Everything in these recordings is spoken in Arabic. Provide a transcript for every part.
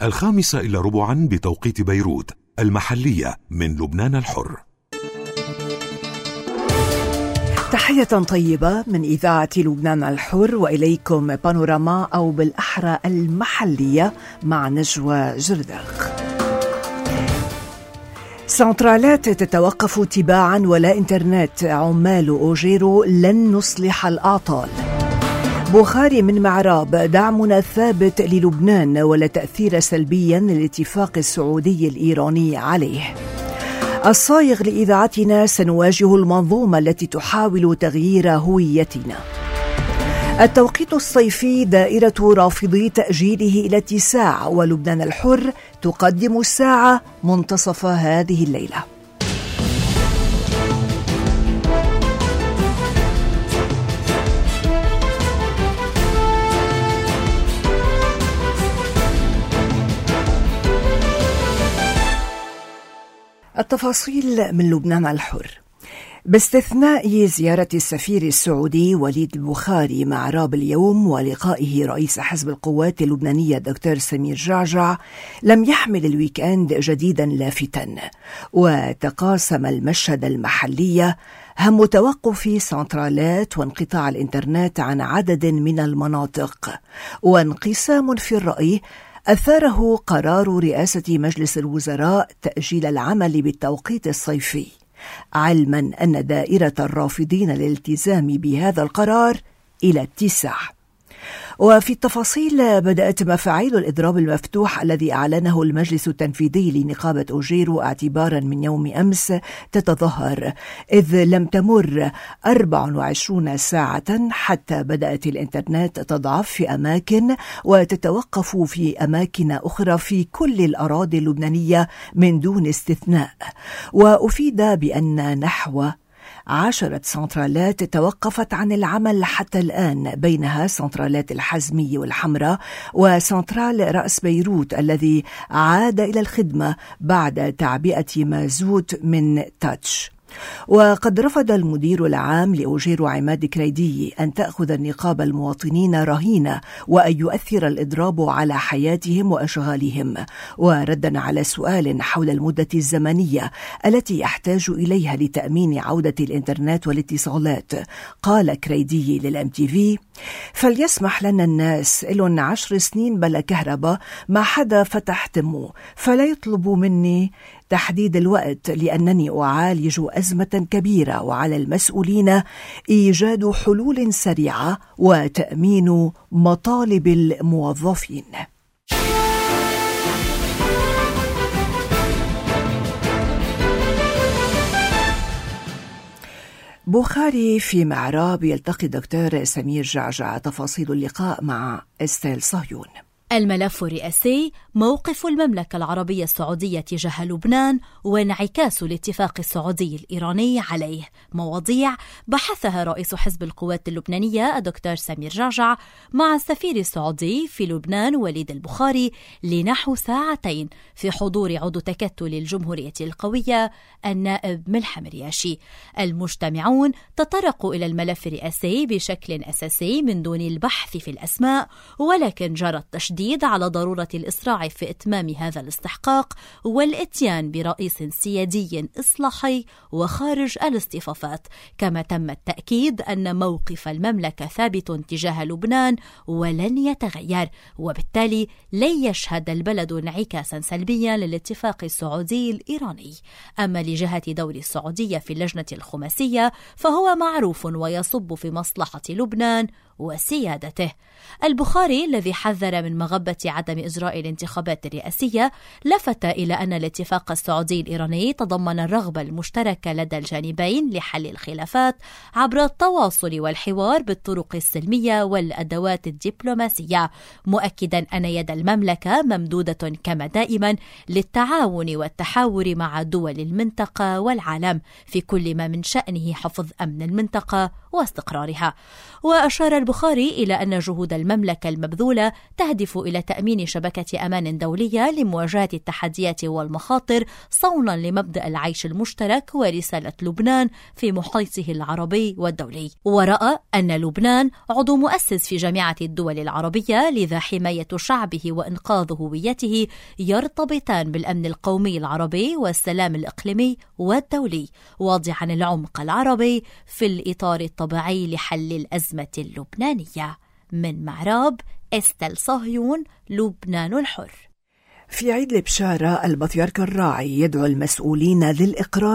5:15 بتوقيت بيروت المحلية من لبنان الحر. تحية طيبة من إذاعة لبنان الحر، وإليكم بانوراما أو بالأحرى المحلية مع نجوى جرداق. سنترالات تتوقف تباعا ولا إنترنت، عمال أوجيرو لن نصلح الأعطال. بخاري من معراب، دعمنا ثابت للبنان ولا تأثير سلبيا للاتفاق السعودي الإيراني عليه. الصايغ لإذاعتنا، سنواجه المنظومة التي تحاول تغيير هويتنا. التوقيت الصيفي، دائرة رافضي تأجيله إلى 9، ولبنان الحر تقدم الساعة منتصف هذه الليلة. التفاصيل من لبنان الحر. باستثناء زيارة السفير السعودي وليد البخاري معراب اليوم ولقائه رئيس حزب القوات اللبنانية دكتور سمير جعجع، لم يحمل الويكند جديدا لافتا، وتقاسم المشهد المحلي هم توقف سنترالات وانقطاع الإنترنت عن عدد من المناطق، وانقسام في الرأي أثاره قرار رئاسة مجلس الوزراء تأجيل العمل بالتوقيت الصيفي، علما أن دائرة الرافضين للالتزام بهذا القرار إلى 9. وفي التفاصيل، بدأت مفاعيل الإضراب المفتوح الذي أعلنه المجلس التنفيذي لنقابة أوجيرو اعتبارا من يوم أمس تتظاهر، إذ لم تمر 24 ساعة حتى بدأت الإنترنت تضعف في أماكن وتتوقف في أماكن أخرى في كل الأراضي اللبنانية من دون استثناء. وأفيد بأن نحو 10 سنترالات توقفت عن العمل حتى الآن، بينها سنترالات الحزمي والحمراء وسنترال رأس بيروت الذي عاد إلى الخدمة بعد تعبئة مازوت من تاتش. وقد رفض المدير العام لأوجيرو عماد كريدي أن تأخذ النقابة المواطنين رهينة وأن يؤثر الإضراب على حياتهم وأشغالهم. وردا على سؤال حول المدة الزمنية التي يحتاج إليها لتأمين عودة الإنترنت والاتصالات، قال كريدي للMTV: فليسمح لنا الناس، إلن 10 سنين بلا كهرباء، ما حدا فتح تمه، فلا يطلبوا مني تحديد الوقت لأنني أعالج أزمة كبيرة، وعلى المسؤولين إيجاد حلول سريعة وتأمين مطالب الموظفين. بخاري في معراب، يلتقي دكتور سمير جعجع. تفاصيل اللقاء مع استيل صهيون. الملف الرئاسي: موقف المملكة العربية السعودية تجاه لبنان وانعكاس الاتفاق السعودي الإيراني عليه. مواضيع بحثها رئيس حزب القوات اللبنانية الدكتور سمير جعجع مع السفير السعودي في لبنان وليد البخاري لنحو 2 ساعات في حضور عضو تكتل الجمهورية القوية النائب ملحم رياشي. المجتمعون تطرقوا إلى الملف الرئاسي بشكل أساسي من دون البحث في الأسماء، ولكن جرى التشديد على ضرورة الإسراع في إتمام هذا الاستحقاق والإتيان برئيس سيادي إصلاحي وخارج الاصطفافات. كما تم التأكيد أن موقف المملكة ثابت تجاه لبنان ولن يتغير، وبالتالي لن يشهد البلد انعكاسا سلبيا للاتفاق السعودي الإيراني. أما لجهة دور السعودية في اللجنة الخماسية فهو معروف ويصب في مصلحة لبنان وسيادته. البخاري الذي حذر من مغبة عدم إجراء الانتخابات الرئاسية لفت إلى أن الاتفاق السعودي الإيراني تضمن الرغبة المشتركة لدى الجانبين لحل الخلافات عبر التواصل والحوار بالطرق السلمية والأدوات الدبلوماسية، مؤكدا أن يد المملكة ممدودة كما دائما للتعاون والتحاور مع دول المنطقة والعالم في كل ما من شأنه حفظ أمن المنطقة واستقرارها. وأشار البخاري إلى أن جهود المملكة المبذولة تهدف إلى تأمين شبكة أمان دولية لمواجهة التحديات والمخاطر صونا لمبدأ العيش المشترك ورسالة لبنان في محيطه العربي والدولي. ورأى أن لبنان عضو مؤسس في جامعة الدول العربية، لذا حماية شعبه وإنقاذ هويته يرتبطان بالأمن القومي العربي والسلام الإقليمي والدولي، واضعا العمق العربي في الإطار الطبيعي لحل الأزمة اللبنانية. من معراب، استل صهيون، لبنان الحر. في عيد البشارة البطريرك الراعي يدعو المسؤولين للإقرار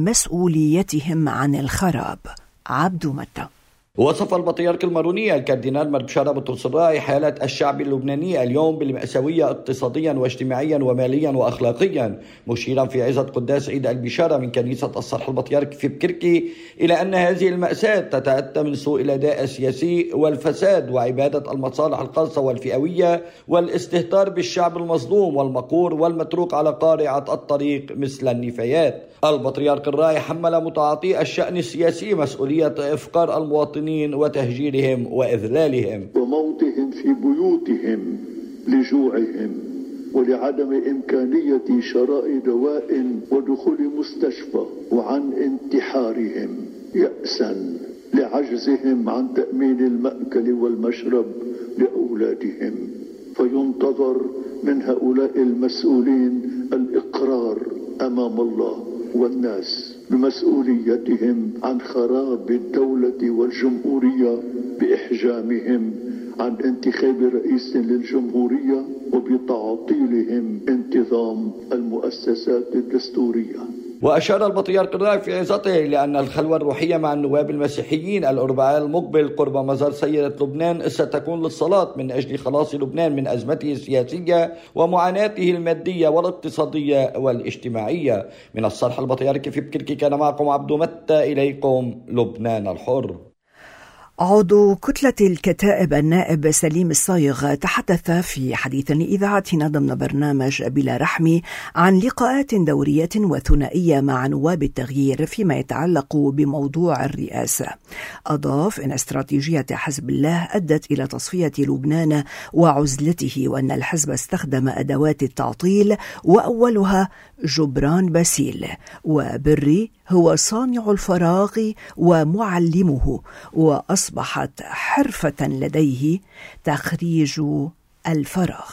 بمسؤوليتهم عن الخراب. عبدو متى. وصف البطريرك الماروني الكاردينال بشارة بطرس الراعي حالة الشعب اللبناني اليوم بالمأساوية اقتصاديا واجتماعيا وماليا وأخلاقيا، مشيرا في عظة قداس عيد البشارة من كنيسة الصرح البطريرك في بكركي إلى أن هذه المأساة تتأتى من سوء الأداء السياسي والفساد وعبادة المصالح الخاصة والفئوية والاستهتار بالشعب المظلوم والمقهور والمتروك على قارعة الطريق مثل النفايات. البطريرك الراعي حمل متعاطي الشأن السياسي مسؤولية إفقار المواطنين وتهجيرهم وإذلالهم وموتهم في بيوتهم لجوعهم ولعدم إمكانية شراء دواء ودخول مستشفى، وعن انتحارهم يأسا لعجزهم عن تأمين المأكل والمشرب لأولادهم. فينتظر من هؤلاء المسؤولين الإقرار أمام الله والناس بمسؤوليتهم عن خراب الدولة والجمهورية بإحجامهم عن انتخاب رئيس للجمهورية وبتعطيلهم انتظام المؤسسات الدستورية. وأشار البطريرك الراعي في عظته لأن الخلوة الروحية مع النواب المسيحيين الأربعاء المقبل قرب مزار سيدة لبنان ستكون للصلاة من أجل خلاص لبنان من أزمته السياسية ومعاناته المادية والاقتصادية والاجتماعية. من الصرح البطريركي في بكركي كان معكم عبدو متى، إليكم لبنان الحر. عضو كتلة الكتائب النائب سليم الصايغ تحدث في حديث لإذاعتنا ضمن برنامج بلا رحمي عن لقاءات دورية وثنائية مع نواب التغيير فيما يتعلق بموضوع الرئاسة. أضاف أن استراتيجية حزب الله أدت إلى تصفية لبنان وعزلته، وأن الحزب استخدم أدوات التعطيل وأولها جبران باسيل، وبري هو صانع الفراغ ومعلمه، وأصبحت حرفة لديه تخريج الفراغ.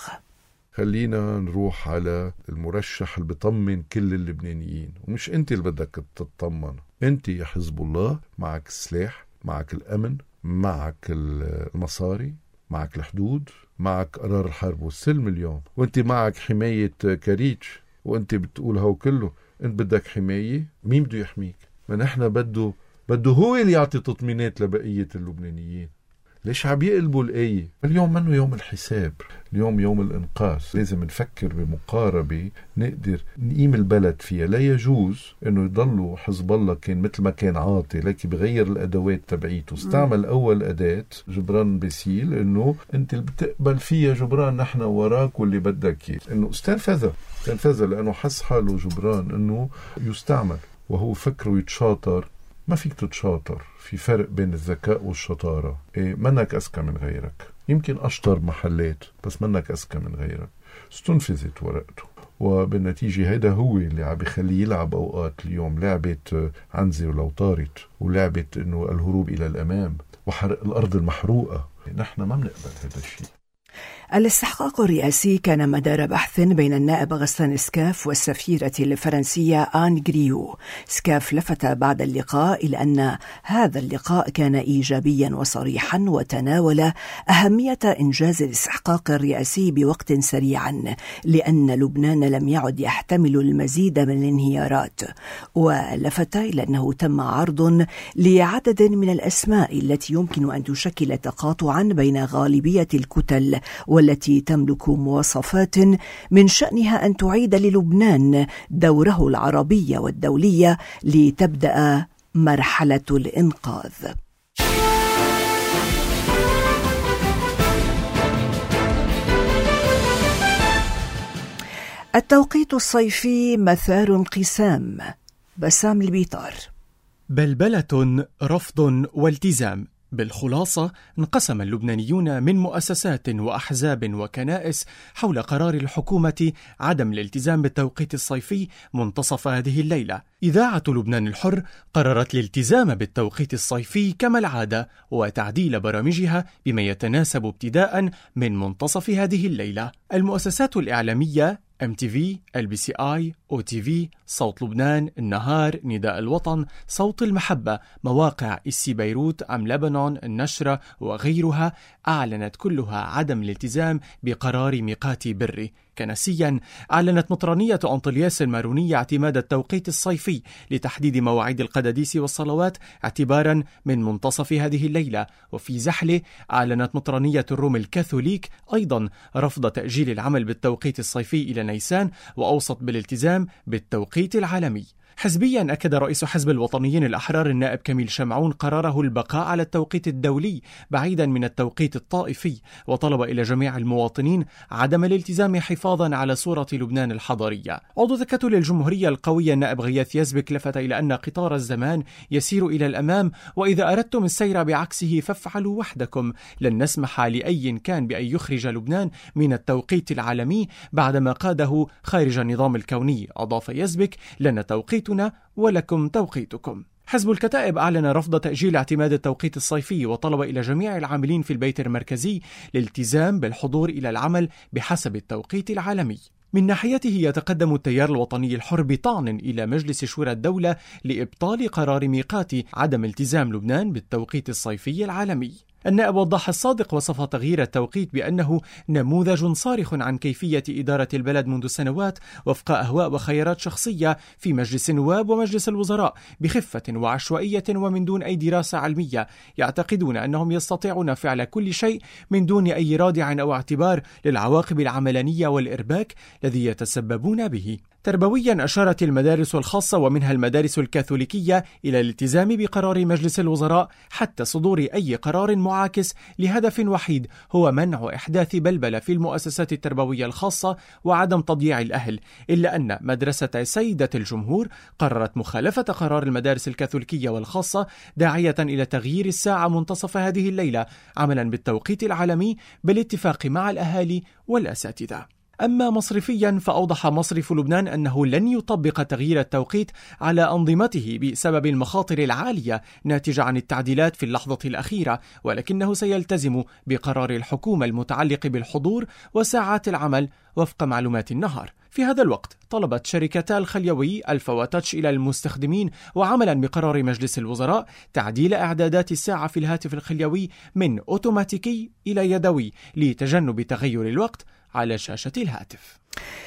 خلينا نروح على المرشح اللي بيطمن كل اللبنانيين، ومش انت اللي بدك تطمن، انت يا حزب الله معك السلاح، معك الأمن، معك المصاري، معك الحدود، معك قرار الحرب والسلم اليوم، وانت معك حماية كاريتش، وانت بتقول هو كله انت بدك حماية. مين بده يحميك؟ ما نحن بده هو اللي يعطي تطمينات لبقية اللبنانيين. ليش عم يقلبوا الآية؟ اليوم منه يوم الحساب، اليوم يوم الإنقاذ. لازم نفكر بمقاربة نقدر نقيم البلد فيها. لا يجوز انه يضلوا حزب الله كان مثل ما كان عاطي، لكن بغير الأدوات تبعيته. استعمل أول أداة جبران باسيل انه انت اللي بتقبل فيها جبران، نحن وراك واللي بدك اياه. انه استنفذ لأنه حس حاله جبران انه يستعمل، وهو فكره يتشاطر. ما فيك تتشاطر، في فرق بين الذكاء والشطارة. منك أذكى من غيرك، يمكن أشطر محلات بس منك أذكى من غيرك. استنفذت ورقته، وبالنتيجة هذا هو اللي عم بيخليه يلعب أوقات اليوم لعبة عنزة ولو طارت، ولعبة إنه الهروب إلى الأمام وحرق الأرض المحروقة. نحن ما بنقبل هذا الشيء. الاستحقاق الرئاسي كان مدار بحث بين النائب غسان سكاف والسفيرة الفرنسية آن غريو. سكاف لفت بعد اللقاء إلى أن هذا اللقاء كان إيجابيا وصريحا، وتناول أهمية إنجاز الاستحقاق الرئاسي بوقت سريع، لأن لبنان لم يعد يحتمل المزيد من الانهيارات. ولفت إلى أنه تم عرض لعدد من الأسماء التي يمكن أن تشكل تقاطعا بين غالبية الكتل، والتي تملك مواصفات من شأنها أن تعيد للبنان دوره العربي والدولي لتبدأ مرحلة الإنقاذ. التوقيت الصيفي مثار انقسام. بسام البيطار. بلبلة، رفض والتزام بالخلاصة، انقسم اللبنانيون من مؤسسات وأحزاب وكنائس حول قرار الحكومة عدم الالتزام بالتوقيت الصيفي منتصف هذه الليلة. إذاعة لبنان الحر قررت الالتزام بالتوقيت الصيفي كما العادة وتعديل برامجها بما يتناسب ابتداء من منتصف هذه الليلة. المؤسسات الإعلامية MTV، LBCI، OTV، صوت لبنان، النهار، نداء الوطن، صوت المحبة، مواقع إسي بيروت، أم لبنان، النشرة وغيرها أعلنت كلها عدم الالتزام بقرار ميقات بري. كنسيا، أعلنت مطرانية أنطلياس المارونية اعتماد التوقيت الصيفي لتحديد مواعيد القداديس والصلوات اعتبارا من منتصف هذه الليلة. وفي زحلة، أعلنت مطرانية الروم الكاثوليك أيضا رفض تأجيل العمل بالتوقيت الصيفي إلى نيسان، وأوصت بالالتزام بالتوقيت العالمي. حزبيا، أكد رئيس حزب الوطنيين الأحرار النائب كميل شمعون قراره البقاء على التوقيت الدولي بعيدا من التوقيت الطائفي، وطلب إلى جميع المواطنين عدم الالتزام حفاظا على صورة لبنان الحضارية. عضو تكتل الجمهورية القوية النائب غياث يزبك لفت إلى أن قطار الزمان يسير إلى الأمام، وإذا أردتم السير بعكسه فافعلوا وحدكم. لن نسمح لأي كان بأن يخرج لبنان من التوقيت العالمي بعدما قاده خارج النظام الكوني. أضاف يزبك: لنا توقيتنا ولكم توقيتكم. حزب الكتائب أعلن رفض تأجيل اعتماد التوقيت الصيفي، وطلب إلى جميع العاملين في البيت المركزي الالتزام بالحضور إلى العمل بحسب التوقيت العالمي. من ناحيته، يتقدم التيار الوطني الحر بطعن إلى مجلس شورى الدولة لإبطال قرار ميقات عدم التزام لبنان بالتوقيت الصيفي العالمي. النائب وضح الصادق وصف تغيير التوقيت بأنه نموذج صارخ عن كيفية إدارة البلد منذ سنوات وفق أهواء وخيارات شخصية في مجلس النواب ومجلس الوزراء بخفة وعشوائية ومن دون أي دراسة علمية. يعتقدون أنهم يستطيعون فعل كل شيء من دون أي رادع أو اعتبار للعواقب العملانية والإرباك الذي يتسببون به. تربويا، أشارت المدارس الخاصة ومنها المدارس الكاثوليكية إلى الالتزام بقرار مجلس الوزراء حتى صدور أي قرار معاكس لهدف وحيد هو منع إحداث بلبلة في المؤسسات التربوية الخاصة وعدم تضييع الأهل. إلا أن مدرسة سيدة الجمهور قررت مخالفة قرار المدارس الكاثوليكية والخاصة، داعية إلى تغيير الساعة منتصف هذه الليلة عملا بالتوقيت العالمي بالاتفاق مع الأهالي والأساتذة. أما مصرفيا، فأوضح مصرف لبنان أنه لن يطبق تغيير التوقيت على أنظمته بسبب المخاطر العالية ناتجة عن التعديلات في اللحظة الأخيرة، ولكنه سيلتزم بقرار الحكومة المتعلق بالحضور وساعات العمل وفق معلومات النهار. في هذا الوقت، طلبت شركتا الخليوي ألفا وتاتش إلى المستخدمين وعملا بقرار مجلس الوزراء تعديل إعدادات الساعة في الهاتف الخليوي من أوتوماتيكي إلى يدوي لتجنب تغير الوقت على شاشة الهاتف.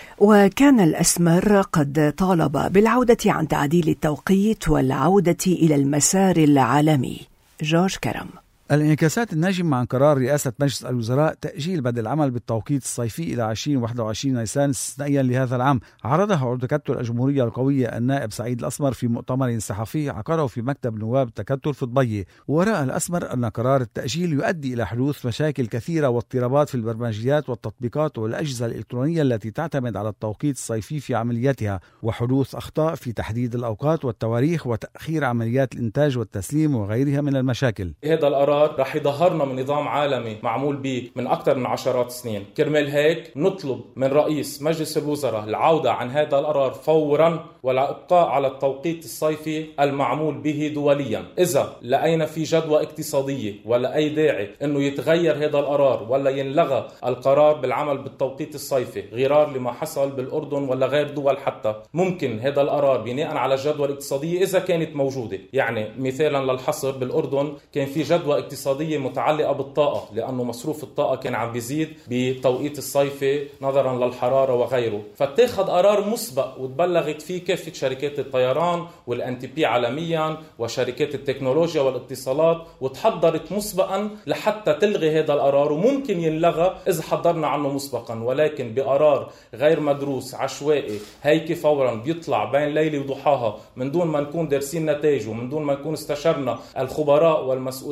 وكان الأسمر قد طالب بالعودة عن تعديل التوقيت والعودة إلى المسار العالمي. جورج كرم. الانعكاسات الناجمة عن قرار رئاسة مجلس الوزراء تأجيل بدء العمل بالتوقيت الصيفي إلى 2021 نيسان استثنائيا لهذا العام، عرضها عضو تكتل الجمهورية القوية النائب سعيد الأسمر في مؤتمر صحفي عقده في مكتب نواب التكتل في ضبية. ورأى الأسمر أن قرار التأجيل يؤدي إلى حدوث مشاكل كثيرة واضطرابات في البرمجيات والتطبيقات والأجهزة الإلكترونية التي تعتمد على التوقيت الصيفي في عملياتها، وحدوث أخطاء في تحديد الأوقات والتواريخ وتأخير عمليات الإنتاج والتسليم وغيرها من المشاكل. هذا القرار رح يظهرنا من نظام عالمي معمول به من أكثر من 10 سنين. كرمال هيك نطلب من رئيس مجلس الوزراء العودة عن هذا القرار فورا والإبقاء على التوقيت الصيفي المعمول به دوليا. إذا لقينا في جدوى اقتصادية ولا أي داعي أنه يتغير هذا القرار ولا ينلغى القرار بالعمل بالتوقيت الصيفي غرار لما حصل بالأردن ولا غير دول، حتى ممكن هذا القرار بناء على الجدوى الاقتصادية إذا كانت موجودة. يعني مثالا للحصر، بالأردن كان في جدوى اقتصادية متعلقة بالطاقة لأنه مصروف الطاقة كان عم بيزيد بالتوقيت الصيفي نظرا للحرارة وغيره، فاتخذ قرار مسبق وتبلغت فيه كافة شركات الطيران والNTP عالميا وشركات التكنولوجيا والاتصالات، وتحضرت مسبقا لحتى تلغي هذا القرار، وممكن ينلغى إذا حضرنا عنه مسبقا، ولكن بقرار غير مدروس عشوائي هيك فورا بيطلع بين ليلة وضحاها من دون ما نكون دارسين نتائجه، من دون ما نكون استشرنا الخبراء والمسؤولين بالدولة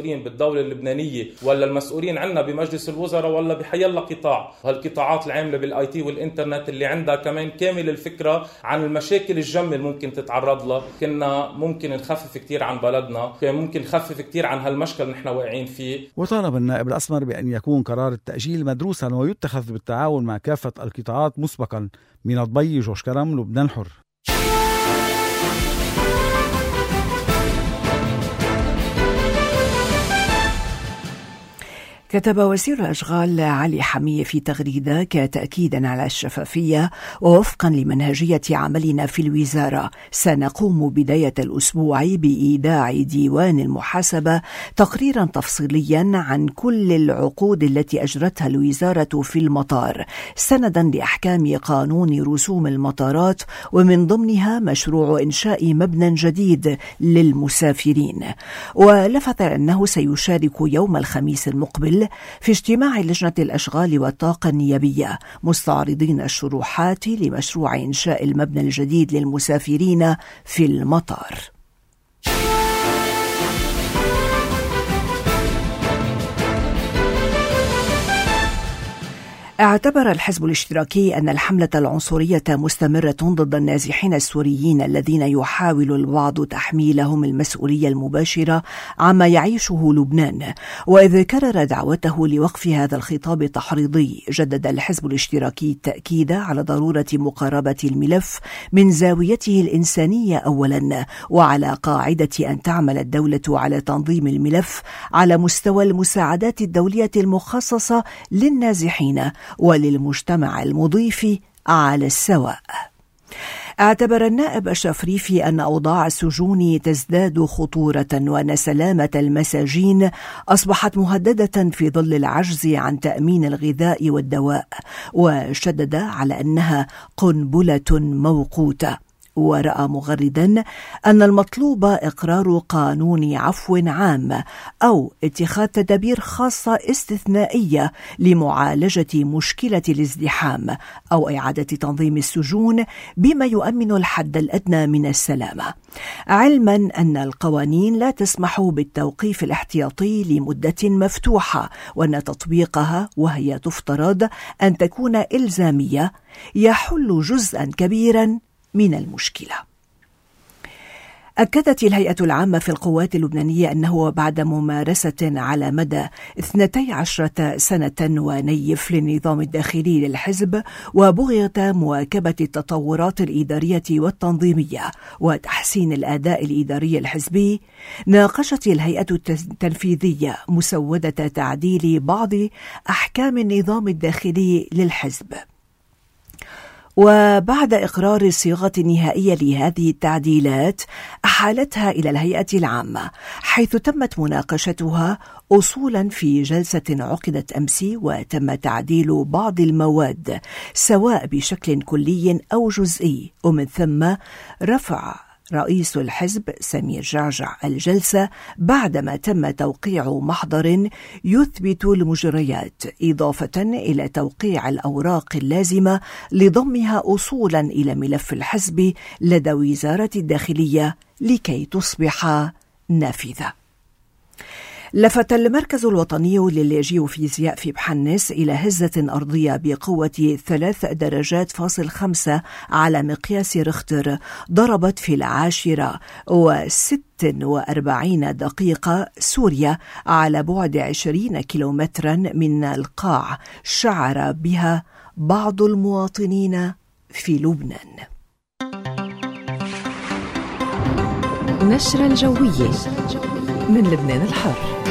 الدولة اللبنانية ولا المسؤولين عنا بمجلس الوزراء ولا بحيالله قطاع، وهالقطاعات العاملة بالاي تي والانترنت اللي عندها كمان كامل الفكرة عن المشاكل الجمة اللي ممكن تتعرض لها. كنا ممكن نخفف كتير عن بلدنا، كان ممكن نخفف كتير عن هالمشكل اللي نحن واقعين فيه. وطالب النائب الأسمر بأن يكون قرار التأجيل مدروسا ويتخذ بالتعاون مع كافة القطاعات مسبقا. من الضي جوش كرم، لبنان الحر. كتب وزير الأشغال علي حمية في تغريدة تأكيدا على الشفافية ووفقا لمنهجية عملنا في الوزارة سنقوم بداية الأسبوع بإيداع ديوان المحاسبة تقريرا تفصيليا عن كل العقود التي أجرتها الوزارة في المطار سندا لأحكام قانون رسوم المطارات، ومن ضمنها مشروع إنشاء مبنى جديد للمسافرين. ولفت أنه سيشارك يوم الخميس المقبل في اجتماع لجنة الأشغال والطاقة النيابية مستعرضين الشروحات لمشروع إنشاء المبنى الجديد للمسافرين في المطار. اعتبر الحزب الاشتراكي أن الحملة العنصرية مستمرة ضد النازحين السوريين الذين يحاول البعض تحميلهم المسؤولية المباشرة عما يعيشه لبنان. وإذ كرر دعوته لوقف هذا الخطاب التحريضي، جدد الحزب الاشتراكي التأكيد على ضرورة مقاربة الملف من زاويته الإنسانية أولا، وعلى قاعدة أن تعمل الدولة على تنظيم الملف على مستوى المساعدات الدولية المخصصة للنازحين وللمجتمع المضيف على السواء. اعتبر النائب الشفريفي أن أوضاع السجون تزداد خطورة وأن سلامة المساجين أصبحت مهددة في ظل العجز عن تأمين الغذاء والدواء، وشدد على أنها قنبلة موقوتة. ورأى مغردا أن المطلوب إقرار قانون عفو عام أو اتخاذ تدابير خاصة استثنائية لمعالجة مشكلة الازدحام أو إعادة تنظيم السجون بما يؤمن الحد الأدنى من السلامة، علما أن القوانين لا تسمح بالتوقيف الاحتياطي لمدة مفتوحة، وأن تطبيقها وهي تفترض أن تكون إلزامية يحل جزءا كبيرا من المشكلة. أكدت الهيئة العامة في القوات اللبنانية أنه بعد ممارسة على مدى 12 سنة ونيف للنظام الداخلي للحزب وبغية مواكبة التطورات الإدارية والتنظيمية وتحسين الأداء الإداري الحزبي، ناقشت الهيئة التنفيذية مسودة تعديل بعض أحكام النظام الداخلي للحزب. وبعد إقرار الصيغة النهائية لهذه التعديلات أحالتها إلى الهيئة العامة، حيث تمت مناقشتها أصولا في جلسة عقدت أمس، وتم تعديل بعض المواد سواء بشكل كلي أو جزئي، ومن ثم رفع رئيس الحزب سمير جعجع الجلسة بعدما تم توقيع محضر يثبت المجريات، إضافة إلى توقيع الأوراق اللازمة لضمها أصولا إلى ملف الحزب لدى وزارة الداخلية لكي تصبح نافذة. لفت المركز الوطني للجيوفيزياء في بحنس إلى هزة أرضية بقوة 3.5 درجات على مقياس ريختر ضربت في 10:46 دقيقة سوريا على بعد 20 كيلومترا من القاع، شعر بها بعض المواطنين في لبنان. نشرة الجوية من لبنان الحر.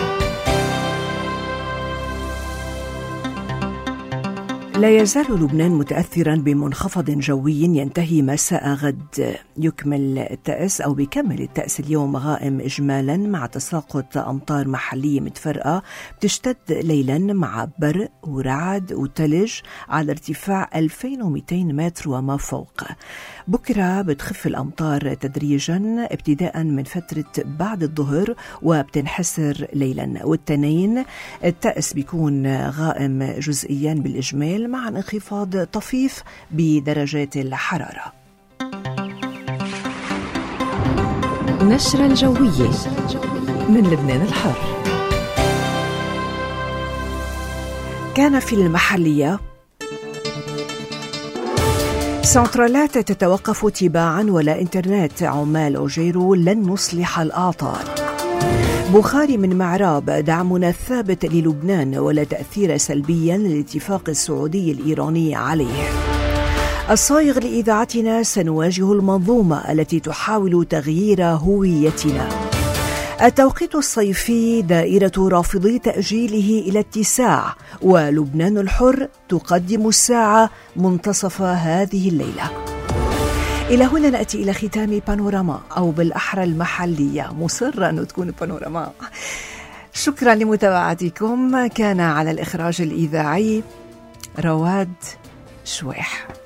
لا يزال لبنان متأثرا بمنخفض جوي ينتهي مساء غد. بيكمل التأس اليوم غائم إجمالا مع تساقط أمطار محلية متفرقة بتشتد ليلا مع برق ورعد وتلج على ارتفاع 2200 متر وما فوق. بكرة بتخف الأمطار تدريجا ابتداء من فترة بعد الظهر وبتنحسر ليلا، والتنين التأس بيكون غائم جزئيا بالإجمال مع انخفاض طفيف بدرجات الحرارة. نشرة الجوية من لبنان الحر. كان في المحلية: سنترالات تتوقف تباعا ولا إنترنت، عمال أوجيرو لن نصلح الأعطال. بخاري من معراب: دعمنا الثابت للبنان ولا تأثير سلبيا للاتفاق السعودي الإيراني عليه. الصايغ لإذاعتنا: سنواجه المنظومة التي تحاول تغيير هويتنا. التوقيت الصيفي: دائرة رافضي تأجيله إلى اتساع، ولبنان الحر تقدم الساعة منتصف هذه الليلة. إلى هنا نأتي إلى ختام بانوراما، أو بالأحرى المحلية، مصرة أن تكون بانوراما. شكرا لمتابعتكم. كان على الإخراج الإذاعي رواد شويح.